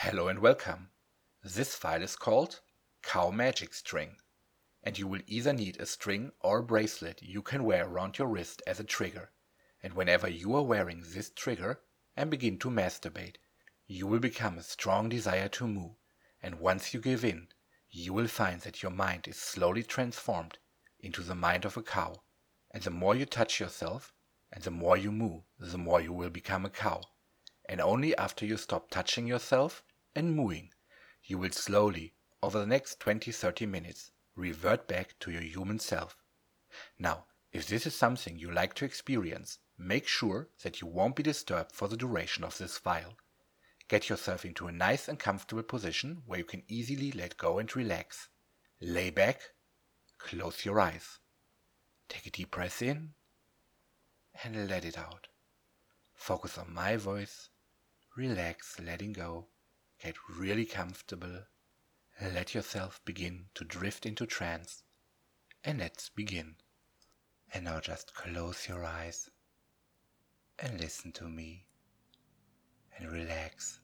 Hello and welcome. This file is called Cow Magic String, and you will either need a string or a bracelet you can wear around your wrist as a trigger. And whenever you are wearing this trigger and begin to masturbate, you will become a strong desire to moo, and once you give in, you will find that your mind is slowly transformed into the mind of a cow. And the more you touch yourself and the more you moo, the more you will become a cow. And only after you stop touching yourself and mooing, you will slowly, over the next 20-30 minutes, revert back to your human self. Now, if this is something you like to experience, make sure that you won't be disturbed for the duration of this file. Get yourself into a nice and comfortable position where you can easily let go and relax. Lay back, close your eyes. Take a deep breath in and let it out. Focus on my voice. Relax, letting go. Get really comfortable. Let yourself begin to drift into trance. And let's begin. And now just close your eyes and listen to me and relax.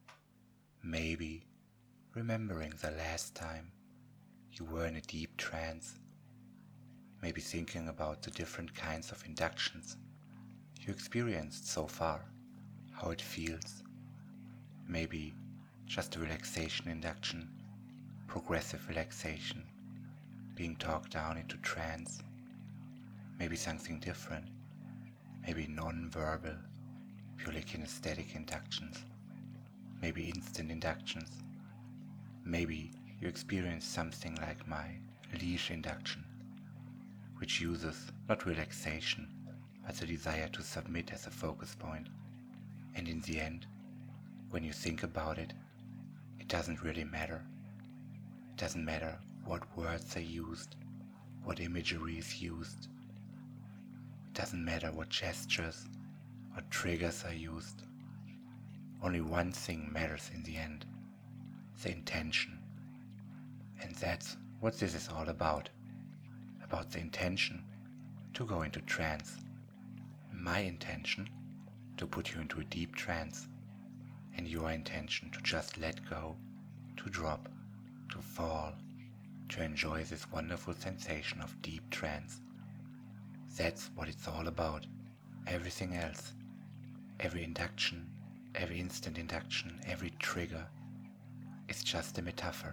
Maybe remembering the last time you were in a deep trance. Maybe thinking about the different kinds of inductions you experienced so far, how it feels. Maybe just a relaxation induction, progressive relaxation, being talked down into trance. Maybe something different, maybe non-verbal, purely kinesthetic inductions, maybe instant inductions. Maybe you experience something like my leash induction, which uses not relaxation, but the desire to submit as a focus point. And in the end, when you think about it, it doesn't really matter. It doesn't matter what words are used, what imagery is used. It doesn't matter what gestures or triggers are used. Only one thing matters in the end, the intention. And that's what this is all about the intention to go into trance. My intention to put you into a deep trance, and your intention to just let go, to drop, to fall, to enjoy this wonderful sensation of deep trance. That's what it's all about. Everything else, every induction, every instant induction, every trigger, is just a metaphor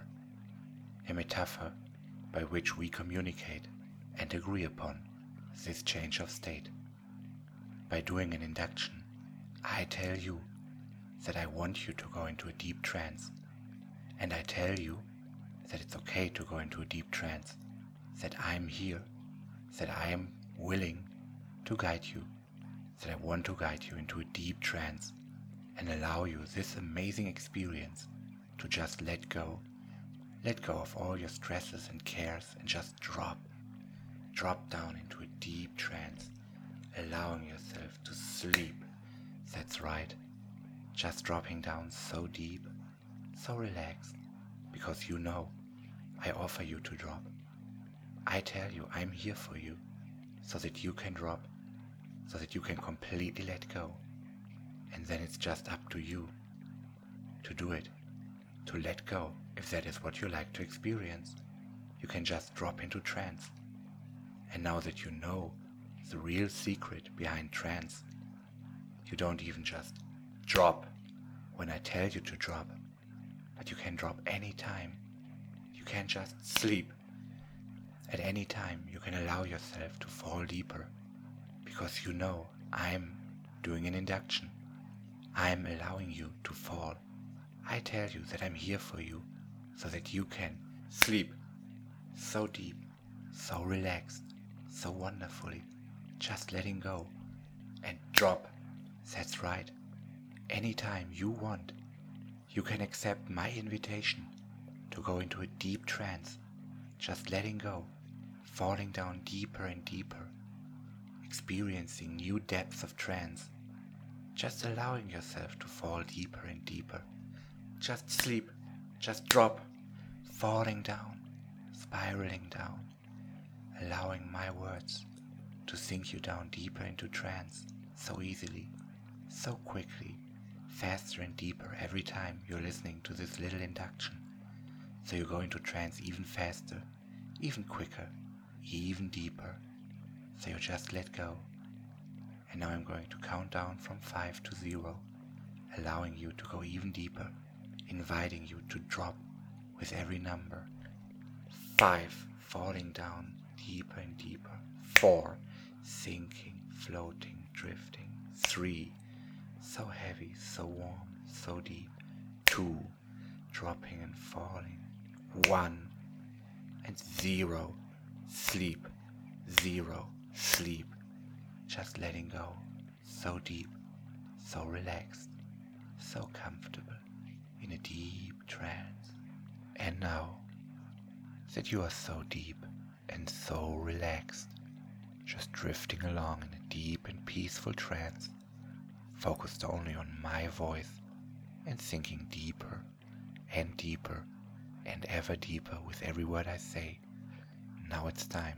by which we communicate and agree upon this change of state. By doing an induction, I tell you that I want you to go into a deep trance, and I tell you that it's okay to go into a deep trance, that I'm here, that I am willing to guide you, that I want to guide you into a deep trance and allow you this amazing experience to just let go of all your stresses and cares and just drop down into a deep trance, allowing yourself to sleep. That's right, just dropping down so deep, so relaxed, because you know I offer you to drop. I tell you I'm here for you, so that you can drop, so that you can completely let go. And then it's just up to you to do it, to let go, if that is what you like to experience. You can just drop into trance. And now that you know the real secret behind trance, you don't even just drop when I tell you to drop, but you can drop any time. You can just sleep. At any time you can allow yourself to fall deeper, because you know I'm doing an induction. I'm allowing you to fall. I tell you that I'm here for you, so that you can sleep so deep, so relaxed, so wonderfully, just letting go and drop. That's right. Anytime you want, you can accept my invitation to go into a deep trance, just letting go, falling down deeper and deeper, experiencing new depths of trance, just allowing yourself to fall deeper and deeper. Just sleep, just drop, falling down, spiraling down, allowing my words to sink you down deeper into trance so easily, so quickly, faster and deeper deeper every time you're listening to this little induction. So you're going to trance even faster, even quicker, even deeper. So you just let go. And now I'm going to count down from 5 to 0, allowing you to go even deeper, inviting you to drop with every number. 5, falling down deeper and deeper. 4, sinking, floating, drifting. 3, so heavy, so warm, so deep. 2, dropping and falling. 1, and 0, sleep. 0, sleep. Just letting go, so deep, so relaxed, so comfortable, in a deep trance. And now that you are so deep and so relaxed, just drifting along in a deep and peaceful trance, focused only on my voice and sinking deeper and deeper and ever deeper with every word I say. Now it's time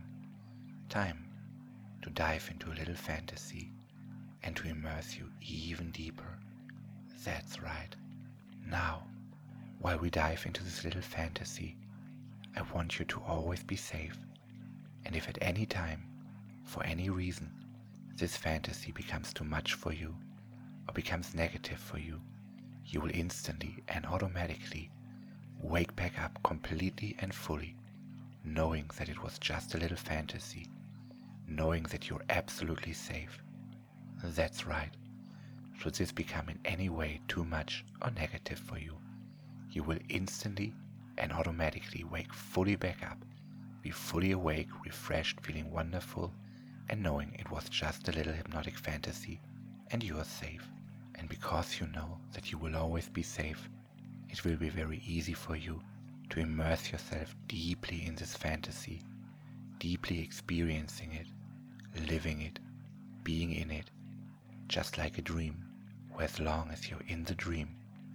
to dive into a little fantasy and to immerse you even deeper. That's right. Now, while we dive into this little fantasy, I want you to always be safe. And if at any time, for any reason, this fantasy becomes too much for you or becomes negative for you, you will instantly and automatically wake back up completely and fully, knowing that it was just a little fantasy, knowing that you're absolutely safe. That's right. Should this become in any way too much or negative for you, you will instantly and automatically wake fully back up, be fully awake, refreshed, feeling wonderful, and knowing it was just a little hypnotic fantasy and you are safe. And because you know that you will always be safe, it will be very easy for you to immerse yourself deeply in this fantasy, deeply experiencing it, living it, being in it, just like a dream, where as long as you're in the dream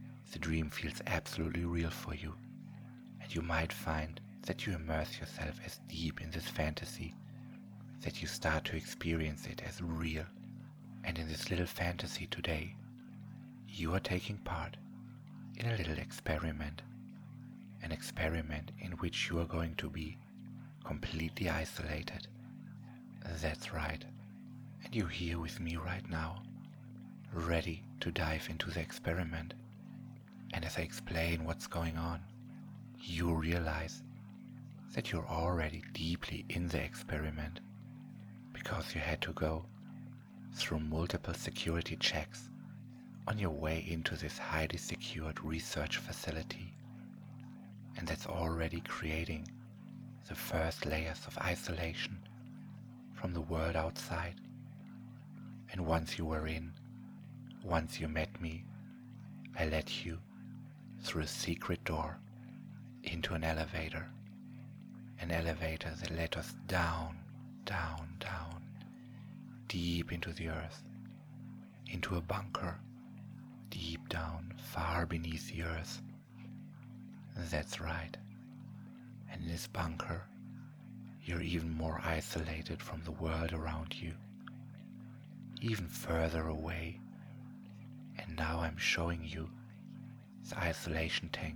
feels absolutely real for you, and you might find that you immerse yourself as deep in this fantasy that you start to experience it as real. And in this little fantasy today, you are taking part in a little experiment, an experiment in which you are going to be completely isolated. That's right. And you're here with me right now, ready to dive into the experiment. And as I explain what's going on, you realize that you're already deeply in the experiment because you had to go through multiple security checks on your way into this highly secured research facility. And that's already creating the first layers of isolation from the world outside. And once you were in, once you met me, I led you through a secret door into an elevator that led us down, down, down, deep into the earth, into a bunker, deep down, far beneath the earth. That's right. And in this bunker, you're even more isolated from the world around you, even further away. And now I'm showing you the isolation tank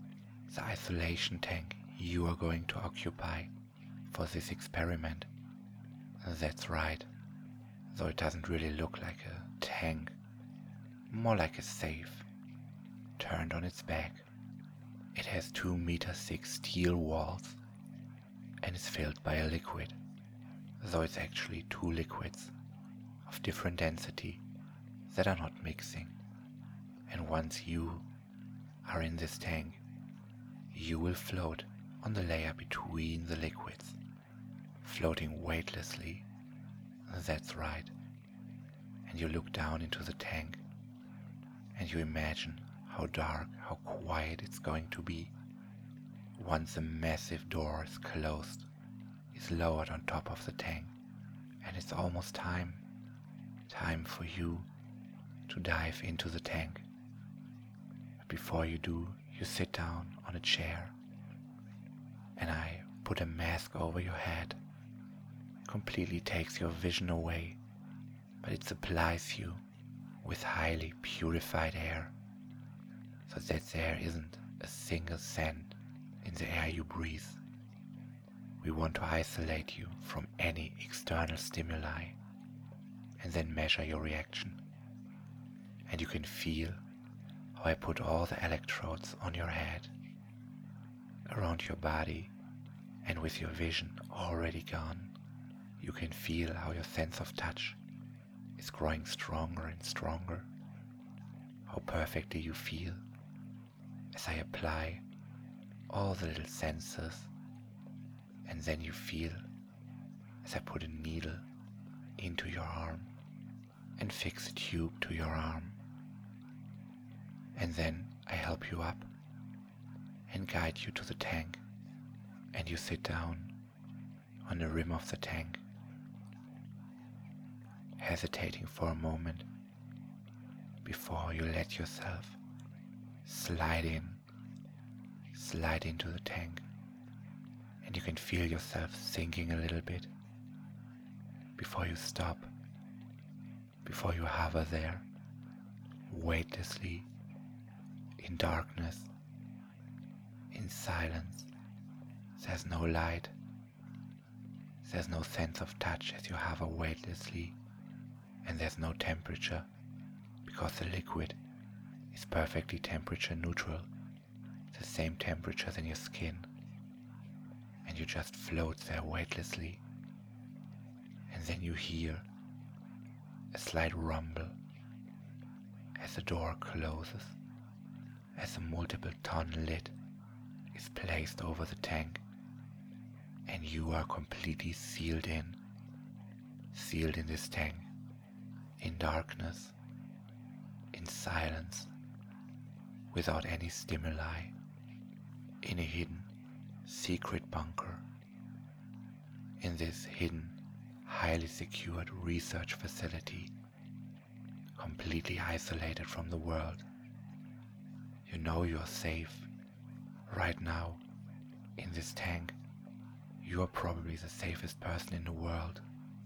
you are going to occupy for this experiment. That's right, though it doesn't really look like a tank, more like a safe, turned on its back. It has 2-meter thick steel walls and is filled by a liquid, though it's actually 2 liquids of different density that are not mixing. And once you are in this tank, you will float on the layer between the liquids, floating weightlessly. That's right. And you look down into the tank and you imagine how dark, how quiet it's going to be once the massive door is closed, is lowered on top of the tank, and it's almost time for you to dive into the tank. But before you do, you sit down on a chair and I put a mask over your head. Completely takes your vision away, but it supplies you with highly purified air, so that there isn't a single scent in the air you breathe. We want to isolate you from any external stimuli and then measure your reaction. And you can feel how I put all the electrodes on your head, around your body, and with your vision already gone, you can feel how your sense of touch is growing stronger and stronger, how perfectly you feel as I apply all the little sensors, and then you feel as I put a needle into your arm and fix a tube to your arm. And then I help you up and guide you to the tank, and you sit down on the rim of the tank, hesitating for a moment before you let yourself slide into the tank, and you can feel yourself sinking a little bit before you stop, before you hover there weightlessly in darkness, in silence. There's no light, there's no sense of touch as you hover weightlessly, and there's no temperature because the liquid is perfectly temperature neutral, the same temperature than your skin, and you just float there weightlessly. And then you hear a slight rumble as the door closes, as a multiple ton lid is placed over the tank, and you are completely sealed in this tank, in darkness, in silence, without any stimuli, in a hidden, secret bunker, in this hidden, highly secured research facility, completely isolated from the world. You know you're safe. Right now, in this tank, you are probably the safest person in the world.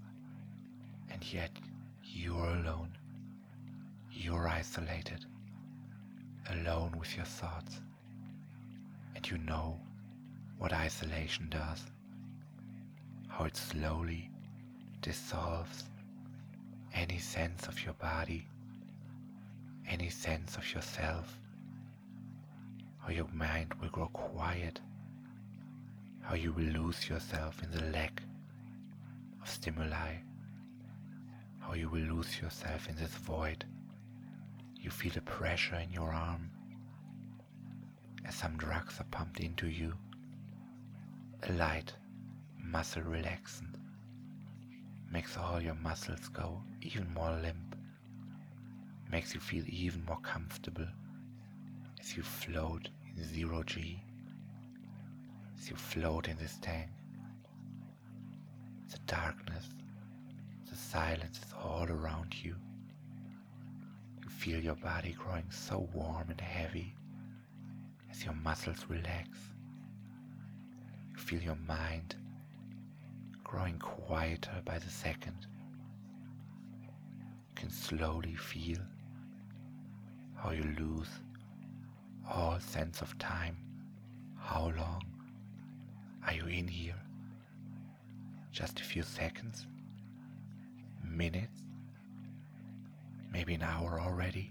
And yet, you're alone. You're isolated, alone with your thoughts. And you know what isolation does, how it slowly dissolves any sense of your body, any sense of yourself, how your mind will grow quiet, how you will lose yourself in the lack of stimuli, how you will lose yourself in this void. You feel the pressure in your arm as some drugs are pumped into you, a light muscle relaxant makes all your muscles go even more limp, makes you feel even more comfortable as you float in 0G, as you float in this tank. The darkness, the silence is all around you. You feel your body growing so warm and heavy as your muscles relax. You feel your mind growing quieter by the second. You can slowly feel how you lose all sense of time. How long are you in here? Just a few seconds? Minutes? Maybe an hour already?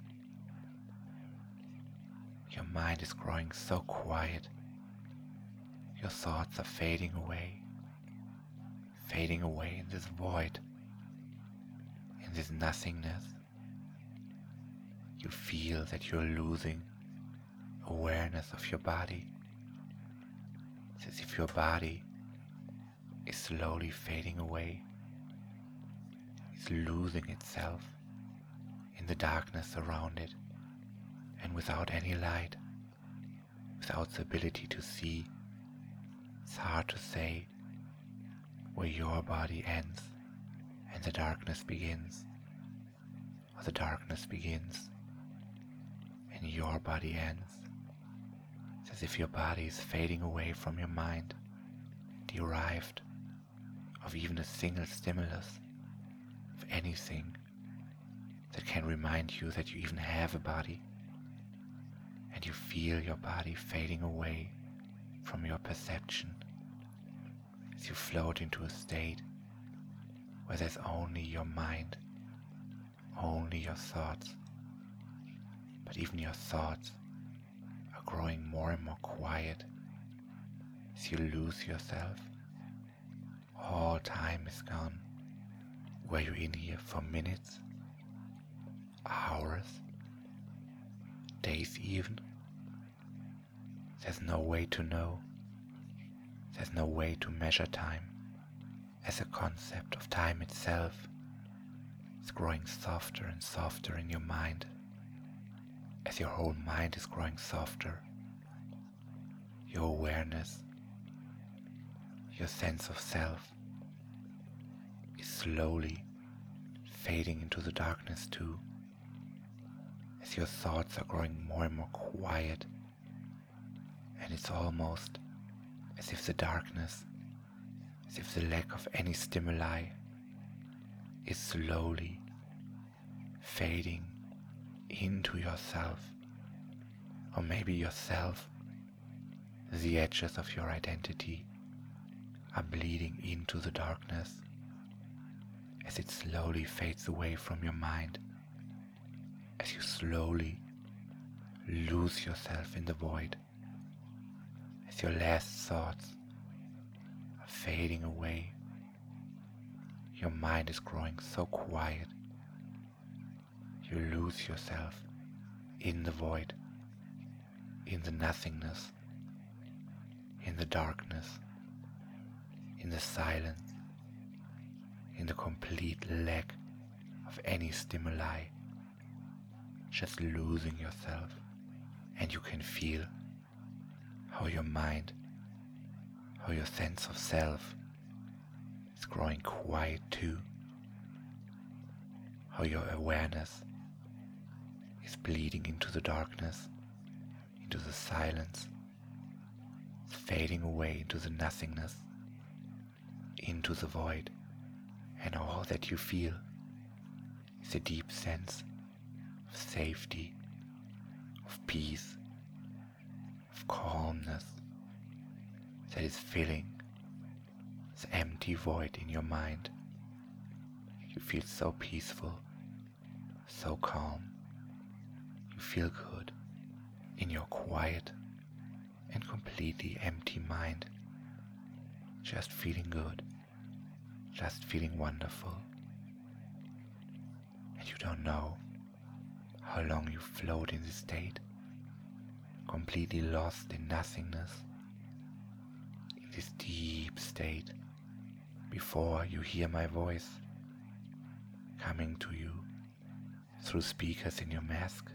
Your mind is growing so quiet. Your thoughts are fading away in this void, in this nothingness. You feel that you're losing awareness of your body. It's as if your body is slowly fading away. It's losing itself in the darkness around it, and without any light, without the ability to see. It's hard to say where your body ends and the darkness begins, or the darkness begins and your body ends. It's as if your body is fading away from your mind, derived of even a single stimulus, of anything that can remind you that you even have a body, and and you feel your body fading away from your perception as you float into a state where there's only your mind, only your thoughts. But even your thoughts are growing more and more quiet as you lose yourself. All time is gone. Were you in here for minutes, hours, days even? There's no way to know. There's no way to measure time, as a concept of time itself is growing softer and softer in your mind. As your whole mind is growing softer, your awareness, your sense of self is slowly fading into the darkness too, as your thoughts are growing more and more quiet, and it's almost as if the darkness, as if the lack of any stimuli is slowly fading into yourself, or maybe yourself, the edges of your identity are bleeding into the darkness as it slowly fades away from your mind, as you slowly lose yourself in the void, as your last thoughts are fading away. Your mind is growing so quiet. You lose yourself in the void, in the nothingness, in the darkness, in the silence, in the complete lack of any stimuli, just losing yourself. And you can feel how your mind, how your sense of self is growing quiet too, how your awareness is bleeding into the darkness, into the silence, it's fading away into the nothingness, into the void, and all that you feel is a deep sense of safety, of peace, of calmness that is filling this empty void in your mind. You feel so peaceful, so calm. You feel good in your quiet and completely empty mind, just feeling good, just feeling wonderful. And you don't know how long you float in this state, completely lost in nothingness, in this deep state, before you hear my voice coming to you through speakers in your mask,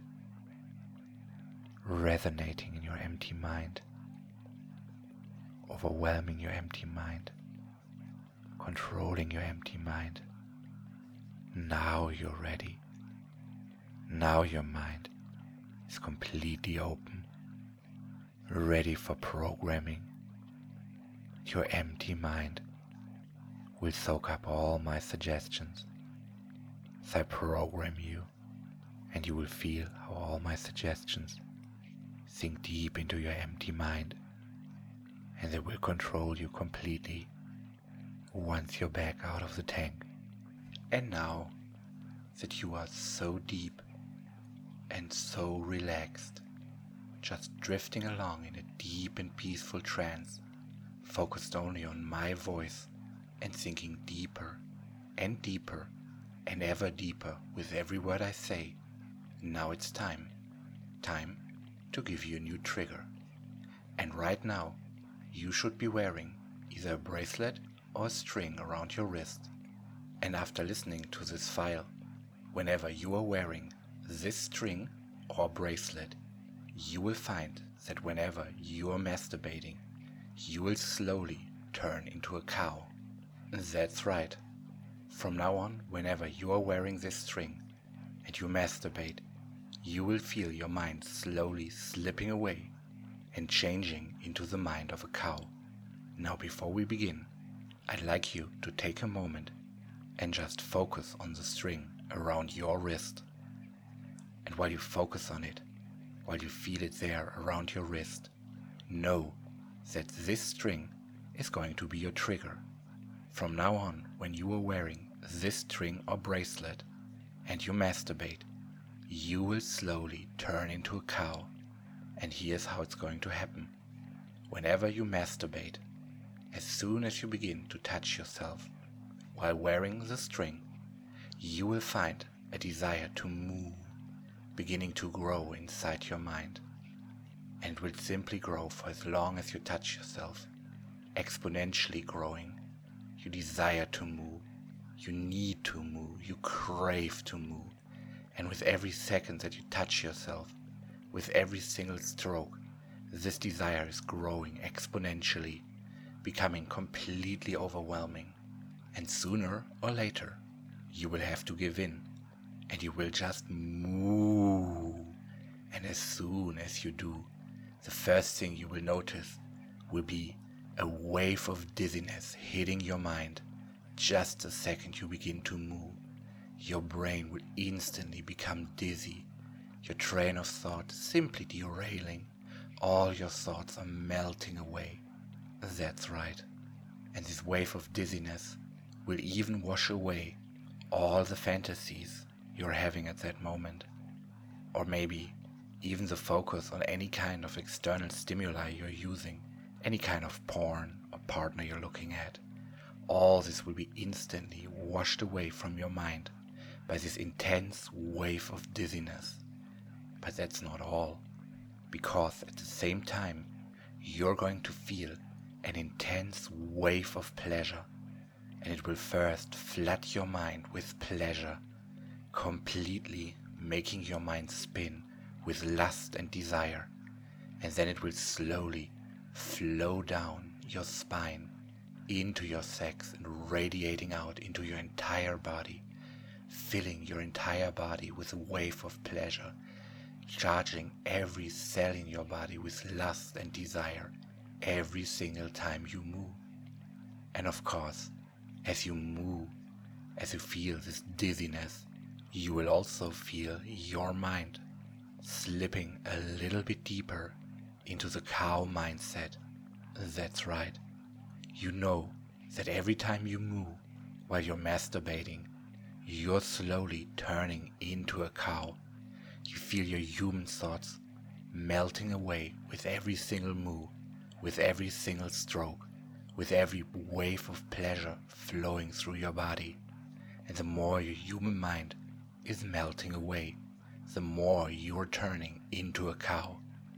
resonating in your empty mind, overwhelming your empty mind, controlling your empty mind. Now you're ready. Now your mind is completely open, ready for programming. Your empty mind will soak up all my suggestions as I program you, and you will feel how all my suggestions sink deep into your empty mind, and they will control you completely once you're back out of the tank. And now that you are so deep and so relaxed, just drifting along in a deep and peaceful trance, focused only on my voice and sinking deeper and deeper and ever deeper with every word I say, now it's time to give you a new trigger. And right now, you should be wearing either a bracelet or a string around your wrist. And after listening to this file, whenever you are wearing this string or bracelet, you will find that whenever you are masturbating, you will slowly turn into a cow. That's right. From now on, whenever you are wearing this string and you masturbate, you will feel your mind slowly slipping away and changing into the mind of a cow. Now, before we begin, I'd like you to take a moment and just focus on the string around your wrist. And while you focus on it, while you feel it there around your wrist, know that this string is going to be your trigger. From now on, when you are wearing this string or bracelet and you masturbate, you will slowly turn into a cow. And here's how it's going to happen. Whenever you masturbate, as soon as you begin to touch yourself while wearing the string, you will find a desire to move beginning to grow inside your mind, and will simply grow for as long as you touch yourself, exponentially growing. You desire to move, you need to move, you crave to move, and with every second that you touch yourself, with every single stroke, this desire is growing exponentially, becoming completely overwhelming, and sooner or later you will have to give in, and you will just move. And as soon as you do, the first thing you will notice will be a wave of dizziness hitting your mind. Just the second you begin to move, your brain will instantly become dizzy, your train of thought simply derailing. All your thoughts are melting away. That's right. And this wave of dizziness will even wash away all the fantasies you're having at that moment. Or maybe even the focus on any kind of external stimuli you're using, any kind of porn or partner you're looking at. All this will be instantly washed away from your mind by this intense wave of dizziness. But that's not all, because at the same time you're going to feel an intense wave of pleasure, and it will first flood your mind with pleasure, completely making your mind spin with lust and desire, and then it will slowly flow down your spine into your sex and radiating out into your entire body, filling your entire body with a wave of pleasure, charging every cell in your body with lust and desire every single time you move. And of course, as you move, as you feel this dizziness, you will also feel your mind slipping a little bit deeper into the cow mindset. That's right. You know that every time you move while you're masturbating, you're slowly turning into a cow. You feel your human thoughts melting away with every single move, with every single stroke, with every wave of pleasure flowing through your body. And the more your human mind is melting away, the more you're turning into a cow,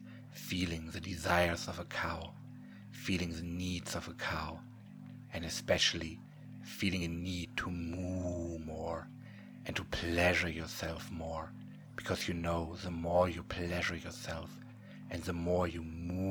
feeling the desires of a cow, feeling the needs of a cow, and especially feeling a need to move more and to pleasure yourself more, because you know the more you pleasure yourself and the more you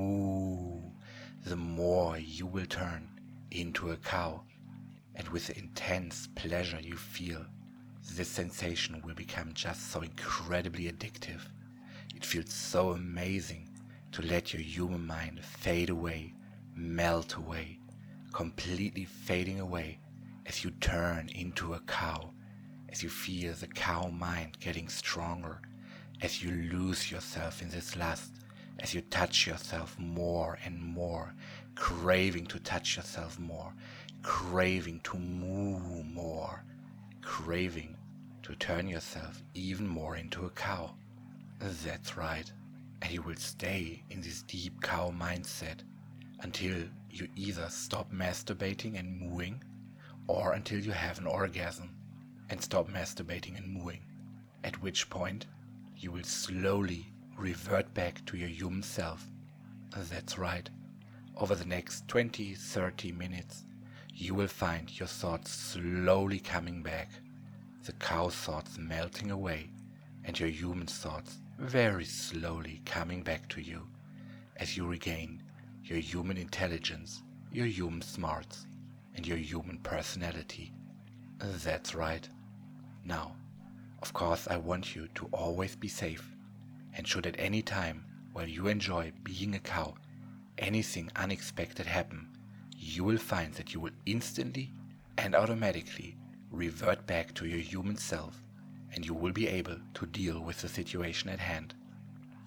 move, the more you will turn into a cow. And with the intense pleasure you feel, this sensation will become just so incredibly addictive. It feels so amazing to let your human mind fade away, melt away, completely fading away as you turn into a cow, as you feel the cow mind getting stronger, as you lose yourself in this lust, as you touch yourself more and more, craving to touch yourself more, craving to move more, craving to turn yourself even more into a cow. That's right. And you will stay in this deep cow mindset until you either stop masturbating and mooing, or until you have an orgasm and stop masturbating and mooing, at which point you will slowly revert back to your human self. That's right. Over the next 20-30 minutes, you will find your thoughts slowly coming back, the cow thoughts melting away, and your human thoughts very slowly coming back to you as you regain your human intelligence, your human smarts, and your human personality. That's right. Now, of course, I want you to always be safe, and should at any time while you enjoy being a cow anything unexpected happen, you will find that you will instantly and automatically revert back to your human self, and you will be able to deal with the situation at hand.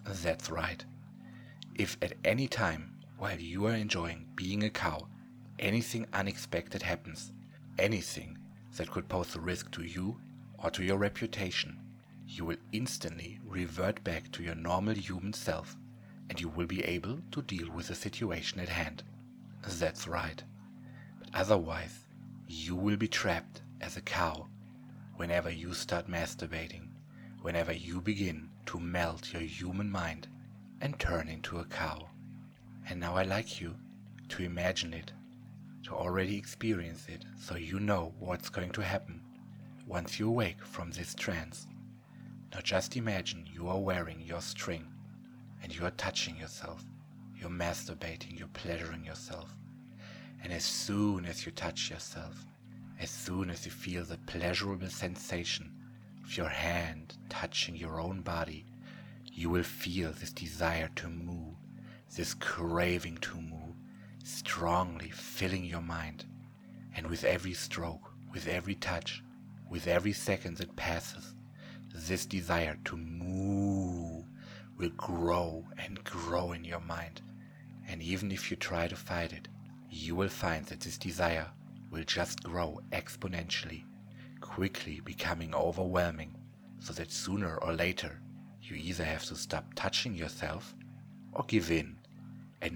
That's right. If at any time while you are enjoying being a cow, anything unexpected happens, anything that could pose a risk to you or to your reputation, you will instantly revert back to your normal human self and you will be able to deal with the situation at hand. That's right. But otherwise, you will be trapped as a cow whenever you start masturbating, whenever you begin to melt your human mind and turn into a cow. And now I like you to imagine it, to already experience it, so you know what's going to happen once you awake from this trance. Now just imagine you are wearing your string and you are touching yourself, you're masturbating, you're pleasuring yourself. And as soon as you touch yourself, as soon as you feel the pleasurable sensation of your hand touching your own body, you will feel this desire to move, this craving to move, strongly filling your mind. And with every stroke, with every touch, with every second that passes, this desire to move will grow and grow in your mind. And even if you try to fight it, you will find that this desire will just grow exponentially, quickly becoming overwhelming, so that sooner or later you either have to stop touching yourself or give in and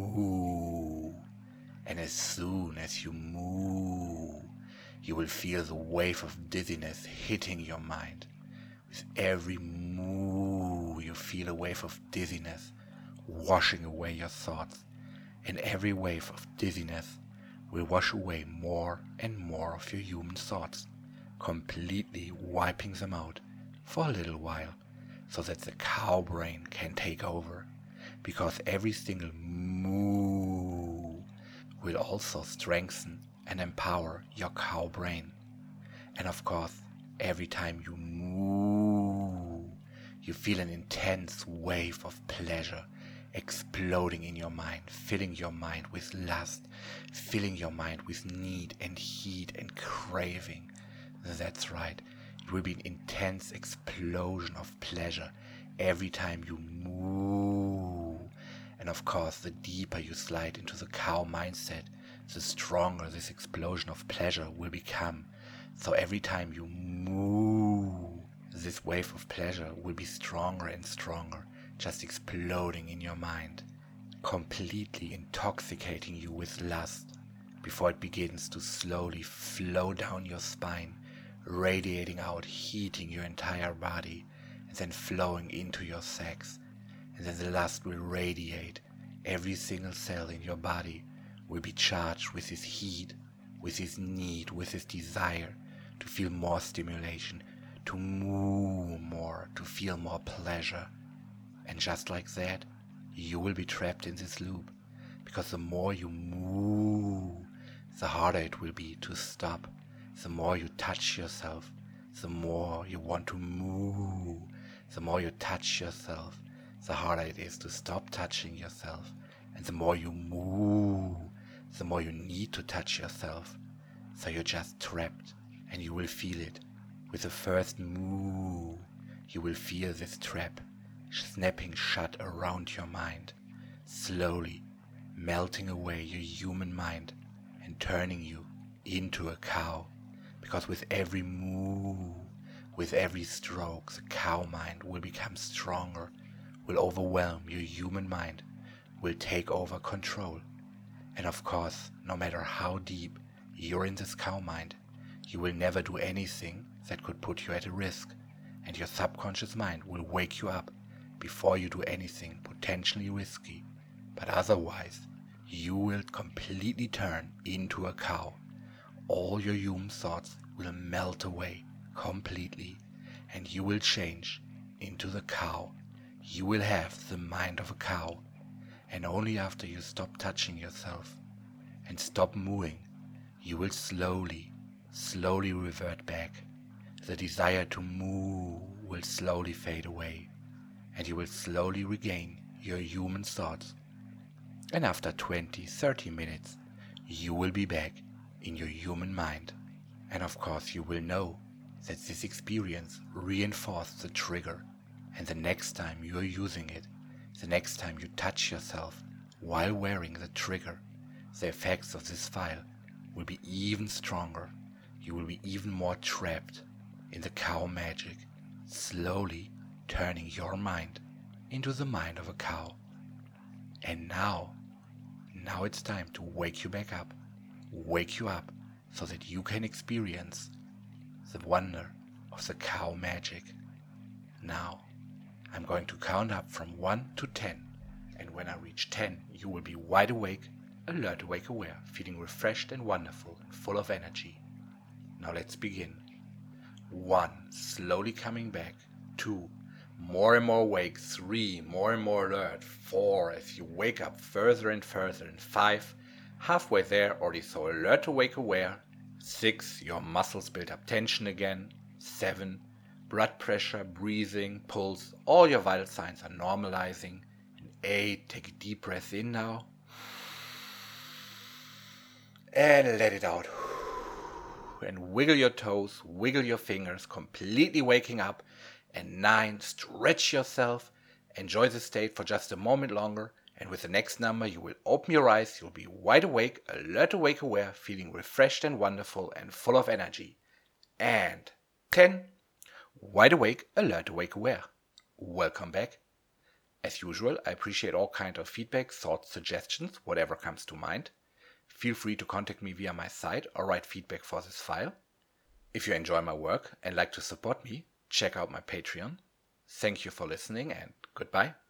move. And as soon as you move, you will feel the wave of dizziness hitting your mind. With every move, you feel a wave of dizziness washing away your thoughts, and every wave of dizziness will wash away more and more of your human thoughts, completely wiping them out for a little while, so that the cow brain can take over, because every single moo will also strengthen and empower your cow brain. And of course, every time you moo, you feel an intense wave of pleasure exploding in your mind, filling your mind with lust, filling your mind with need and heat and craving. That's right, it will be an intense explosion of pleasure every time you move. And of course, the deeper you slide into the cow mindset, the stronger this explosion of pleasure will become. So every time you move, this wave of pleasure will be stronger and stronger, just exploding in your mind, completely intoxicating you with lust, before it begins to slowly flow down your spine, radiating out, heating your entire body, and then flowing into your sex. And then the lust will radiate. Every single cell in your body will be charged with this heat, with this need, with this desire to feel more stimulation, to move more, to feel more pleasure. And just like that, you will be trapped in this loop, because the more you move, the harder it will be to stop. The more you touch yourself, the more you want to move. The more you touch yourself, the harder it is to stop touching yourself. And the more you move, the more you need to touch yourself. So you're just trapped, and you will feel it. With the first move, you will feel this trap snapping shut around your mind, slowly melting away your human mind and turning you into a cow. Because with every move, with every stroke, the cow mind will become stronger, will overwhelm your human mind, will take over control. And of course, no matter how deep you're in this cow mind, you will never do anything that could put you at a risk, and your subconscious mind will wake you up before you do anything potentially risky. But otherwise, you will completely turn into a cow. All your human thoughts will melt away completely, and you will change into the cow. You will have the mind of a cow, and only after you stop touching yourself and stop mooing, you will slowly revert back. The desire to moo will slowly fade away, and you will slowly regain your human thoughts. And after 20-30 minutes, you will be back in your human mind. And of course you will know that this experience reinforced the trigger And the next time you're using it, the next time you touch yourself while wearing the trigger, the effects of this file will be even stronger. You will be even more trapped in the cow magic, slowly turning your mind into the mind of a cow. And now it's time to wake you back up, wake you up so that you can experience the wonder of the cow magic. Now, I'm going to count up from 1 to 10, and when I reach 10, you will be wide awake, alert, awake, aware, feeling refreshed and wonderful and full of energy. Now let's begin. 1, slowly coming back. 2, more and more awake. 3, more and more alert. 4, as you wake up further and further. And 5, halfway there, already so alert, awake, aware. 6, your muscles build up tension again. 7, blood pressure, breathing, pulse, all your vital signs are normalizing. And 8, take a deep breath in now. And let it out. And wiggle your toes, wiggle your fingers, completely waking up. And 9, stretch yourself, enjoy the state for just a moment longer, and with the next number you will open your eyes, you'll be wide awake, alert, awake, aware, feeling refreshed and wonderful and full of energy. And 10, wide awake, alert, awake, aware. Welcome back. As usual, I appreciate all kinds of feedback, thoughts, suggestions, whatever comes to mind. Feel free to contact me via my site or write feedback for this file. If you enjoy my work and like to support me, check out my Patreon. Thank you for listening and goodbye.